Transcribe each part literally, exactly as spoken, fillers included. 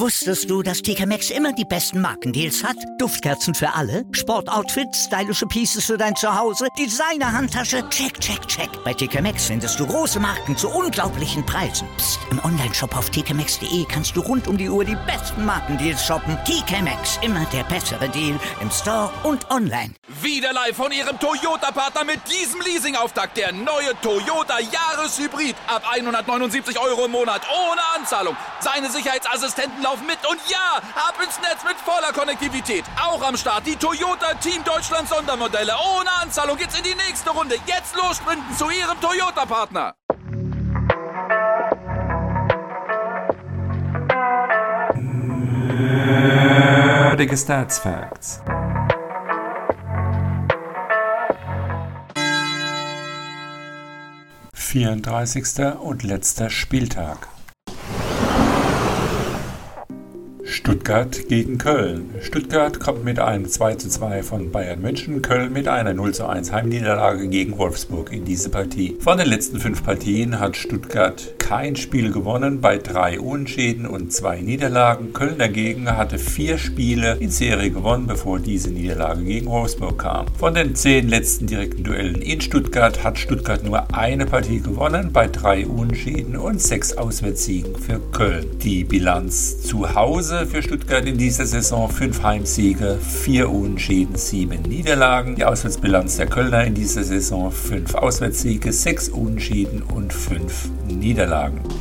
Wusstest du, dass T K Maxx immer die besten Markendeals hat? Duftkerzen für alle, Sportoutfits, stylische Pieces für dein Zuhause, Designer-Handtasche, check, check, check. Bei T K Maxx findest du große Marken zu unglaublichen Preisen. Psst. Im Onlineshop auf t k maxx punkt de kannst du rund um die Uhr die besten Markendeals shoppen. T K Maxx, immer der bessere Deal im Store und online. Wieder live von Ihrem Toyota-Partner mit diesem Leasing-Auftakt. Der neue Toyota Jahreshybrid. Ab hundertneunundsiebzig Euro im Monat ohne Anzahlung. Seine Sicherheitsassistenten laufen mit und ja, ab ins Netz mit voller Konnektivität. Auch am Start die Toyota Team Deutschland Sondermodelle. Ohne Anzahlung geht's in die nächste Runde. Jetzt los sprinten zu Ihrem Toyota-Partner. Nerdige Stats Facts. vierunddreißigster und letzter Spieltag. Stuttgart gegen Köln. Stuttgart kommt mit einem zwei zu zwei von Bayern München, Köln mit einer null zu eins Heimniederlage gegen Wolfsburg in diese Partie. Von den letzten fünf Partien hat Stuttgart kein Spiel gewonnen, bei drei Unentschieden und zwei Niederlagen. Köln dagegen hatte vier Spiele in Serie gewonnen, bevor diese Niederlage gegen Wolfsburg kam. Von den zehn letzten direkten Duellen in Stuttgart hat Stuttgart nur eine Partie gewonnen, bei drei Unentschieden und sechs Auswärtssiegen für Köln. Die Bilanz zu Hause für Stuttgart in dieser Saison: fünf Heimsiege, vier Unentschieden, sieben Niederlagen. Die Auswärtsbilanz der Kölner in dieser Saison: fünf Auswärtssiege, sechs Unentschieden und fünf Niederlagen.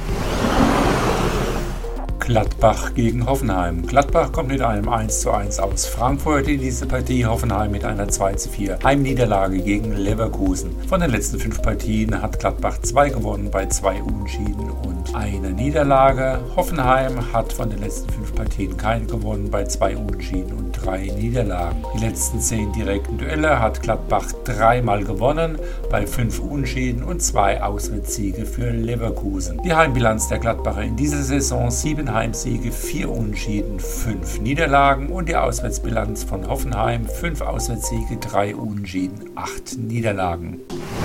Gladbach gegen Hoffenheim. Gladbach kommt mit einem eins zu eins aus Frankfurt in diese Partie. Hoffenheim mit einer zwei zu vier Heimniederlage gegen Leverkusen. Von den letzten fünf Partien hat Gladbach zwei gewonnen, bei zwei Unentschieden und einer Niederlage. Hoffenheim hat von den letzten fünf Partien keine gewonnen, bei zwei Unentschieden und drei Niederlagen. Die letzten zehn direkten Duelle hat Gladbach dreimal gewonnen, bei fünf Unentschieden und zwei Auswärtssiege für Leverkusen. Die Heimbilanz der Gladbacher in dieser Saison: sieben Heimsiege, vier Unentschieden, fünf Niederlagen, und die Auswärtsbilanz von Hoffenheim: fünf Auswärtssiege, drei Unentschieden, acht Niederlagen.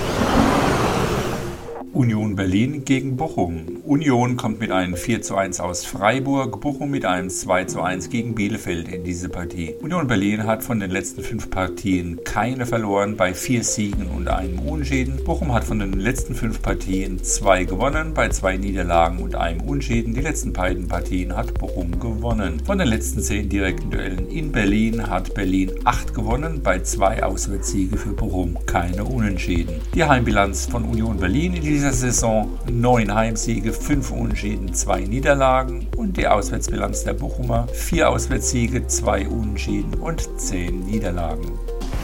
Union Berlin gegen Bochum. Union kommt mit einem vier zu eins aus Freiburg, Bochum mit einem zwei zu eins gegen Bielefeld in diese Partie. Union Berlin hat von den letzten fünf Partien keine verloren, bei vier Siegen und einem Unentschieden. Bochum hat von den letzten fünf Partien zwei gewonnen, bei zwei Niederlagen und einem Unentschieden. Die letzten beiden Partien hat Bochum gewonnen. Von den letzten zehn direkten Duellen in Berlin hat Berlin acht gewonnen, bei zwei Auswärtssiege für Bochum, keine Unentschieden. Die Heimbilanz von Union Berlin in dieser Saison: neun Heimsiege, fünf Unentschieden, zwei Niederlagen, und die Auswärtsbilanz der Bochumer: vier Auswärtssiege, zwei Unentschieden und zehn Niederlagen.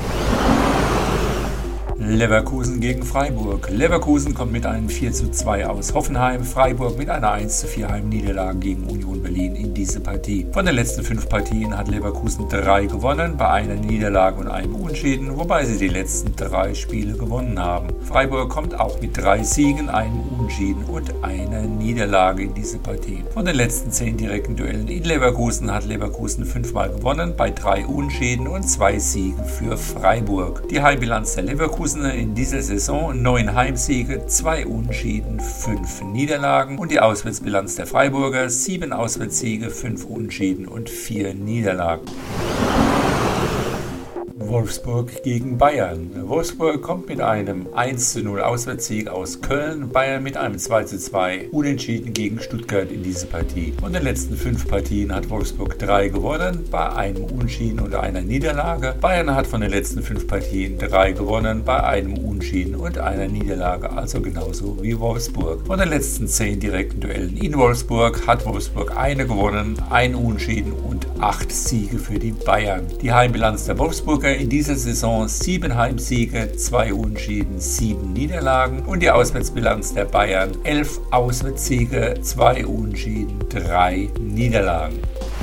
Leverkusen gegen Freiburg. Leverkusen kommt mit einem vier zu zwei aus Hoffenheim, Freiburg mit einer eins zu vier Heimniederlage gegen Union Berlin in diese Partie. Von den letzten fünf Partien hat Leverkusen drei gewonnen, bei einer Niederlage und einem Unentschieden, wobei sie die letzten drei Spiele gewonnen haben. Freiburg kommt auch mit drei Siegen, einem Unentschieden und einer Niederlage in diese Partie. Von den letzten zehn direkten Duellen in Leverkusen hat Leverkusen fünfmal gewonnen, bei drei Unentschieden und zwei Siegen für Freiburg. Die Heimbilanz der Leverkusen in dieser Saison: neun Heimsiege, zwei Unentschieden, fünf Niederlagen, und die Auswärtsbilanz der Freiburger: sieben Auswärtssiege, fünf Unentschieden und vier Niederlagen. Wolfsburg gegen Bayern. Wolfsburg kommt mit einem eins zu null Auswärtssieg aus Köln, Bayern mit einem zwei zu zwei Unentschieden gegen Stuttgart in diese Partie. Von den letzten fünf Partien hat Wolfsburg drei gewonnen, bei einem Unentschieden und einer Niederlage. Bayern hat von den letzten fünf Partien drei gewonnen, bei einem Unentschieden und einer Niederlage, also genauso wie Wolfsburg. Von den letzten zehn direkten Duellen in Wolfsburg hat Wolfsburg eine gewonnen, ein Unentschieden und acht Siege für die Bayern. Die Heimbilanz der Wolfsburger in dieser Saison: sieben Heimsiege, zwei Unentschieden, sieben Niederlagen, und die Auswärtsbilanz der Bayern: elf Auswärtssiege, zwei Unentschieden, drei Niederlagen.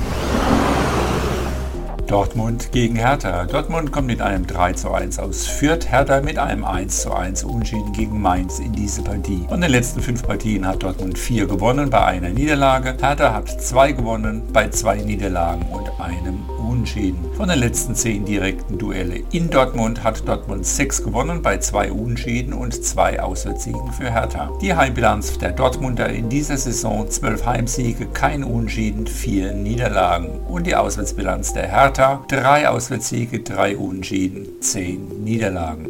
Dortmund gegen Hertha. Dortmund kommt mit einem drei zu eins aus Fürth, Hertha mit einem eins zu eins Unentschieden gegen Mainz in diese Partie. Von den letzten fünf Partien hat Dortmund vier gewonnen, bei einer Niederlage. Hertha hat zwei gewonnen, bei zwei Niederlagen und einem Unentschieden. Unentschieden. Von den letzten zehn direkten Duelle in Dortmund hat Dortmund sechs gewonnen bei zwei Unentschieden und zwei Auswärtssiegen für Hertha. Die Heimbilanz der Dortmunder in dieser Saison: zwölf Heimsiege, kein Unentschieden, vier Niederlagen. Und die Auswärtsbilanz der Hertha: drei Auswärtssiege, drei Unentschieden, zehn Niederlagen.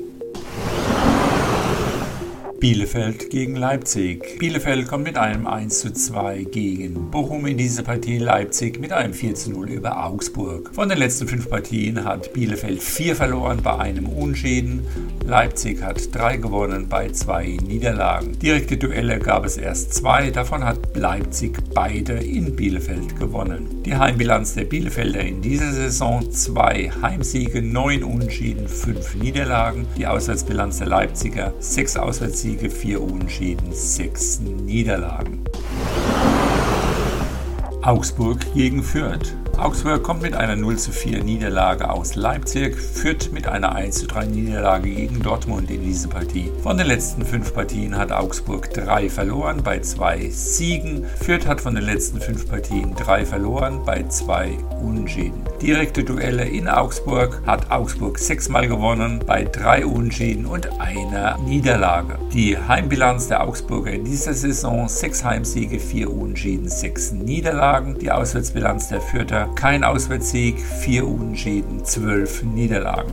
Bielefeld gegen Leipzig. Bielefeld kommt mit einem eins zu zwei gegen Bochum in diese Partie, Leipzig mit einem vier zu null über Augsburg. Von den letzten fünf Partien hat Bielefeld vier verloren bei einem Unentschieden. Leipzig hat drei gewonnen bei zwei Niederlagen. Direkte Duelle gab es erst zwei, davon hat Leipzig beide in Bielefeld gewonnen. Die Heimbilanz der Bielefelder in dieser Saison: zwei Heimsiege, neun Unentschieden, fünf Niederlagen. Die Auswärtsbilanz der Leipziger: sechs Auswärtssiege, vier Unentschieden, sechs Niederlagen. Augsburg gegen Fürth. Augsburg kommt mit einer null zu vier Niederlage aus Leipzig, Fürth mit einer eins zu drei Niederlage gegen Dortmund in diese Partie. Von den letzten fünf Partien hat Augsburg drei verloren bei zwei Siegen. Fürth hat von den letzten fünf Partien drei verloren bei zwei Unentschieden. Direkte Duelle in Augsburg hat Augsburg sechsmal gewonnen bei drei Unentschieden und einer Niederlage. Die Heimbilanz der Augsburger in dieser Saison: sechs Heimsiege, vier Unentschieden, sechs Niederlagen. Die Auswärtsbilanz der Fürther: kein Auswärtssieg, vier Unentschieden, zwölf Niederlagen.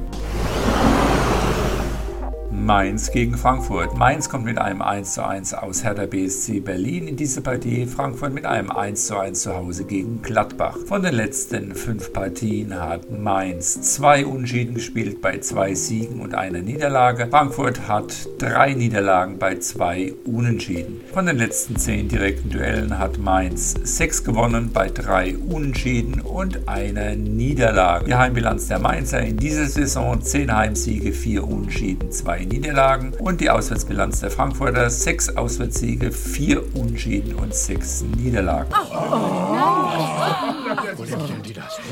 Mainz gegen Frankfurt. Mainz kommt mit einem eins zu eins aus Hertha B S C Berlin in diese Partie. Frankfurt mit einem eins zu eins zu Hause gegen Gladbach. Von den letzten fünf Partien hat Mainz zwei Unentschieden gespielt bei zwei Siegen und einer Niederlage. Frankfurt hat drei Niederlagen bei zwei Unentschieden. Von den letzten zehn direkten Duellen hat Mainz sechs gewonnen bei drei Unentschieden und einer Niederlage. Die Heimbilanz der Mainzer in dieser Saison: zehn Heimsiege, vier Unentschieden, zwei Niederlagen. Und die Auswärtsbilanz der Frankfurter: sechs Auswärtssiege, vier Unentschieden und sechs Niederlagen. Oh, oh, oh. Wo denn die das?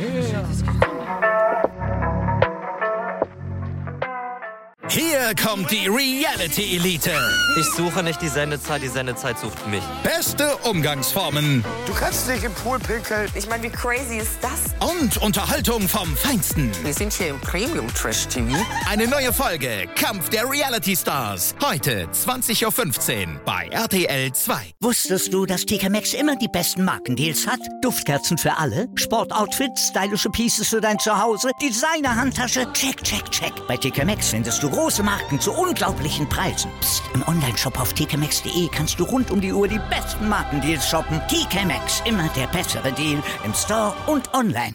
Hier kommt die Reality Elite. Ich suche nicht die Sendezeit, die Sendezeit sucht mich. Beste Umgangsformen. Du kannst nicht im Pool pinkeln. Ich meine, wie crazy ist das? Und Unterhaltung vom Feinsten. Wir sind hier im Premium-Trash-T V. Eine neue Folge Kampf der Reality Stars. Heute zwanzig Uhr fünfzehn bei R T L zwei. Wusstest du, dass T K Maxx immer die besten Markendeals hat? Duftkerzen für alle, Sportoutfits, stylische Pieces für dein Zuhause, Designer-Handtasche, check, check, check. Bei T K Maxx findest du große Marken zu unglaublichen Preisen. Psst. Im Onlineshop auf t k maxx punkt de kannst du rund um die Uhr die besten Markendeals shoppen. T K Maxx, immer der bessere Deal im Store und online.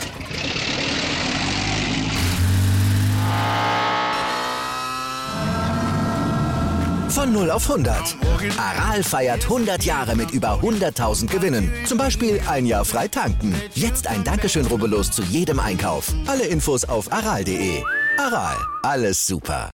Von null auf hundert. Aral feiert hundert Jahre mit über hunderttausend Gewinnen. Zum Beispiel ein Jahr frei tanken. Jetzt ein Dankeschön, rubbellos zu jedem Einkauf. Alle Infos auf aral punkt de. Aral, alles super.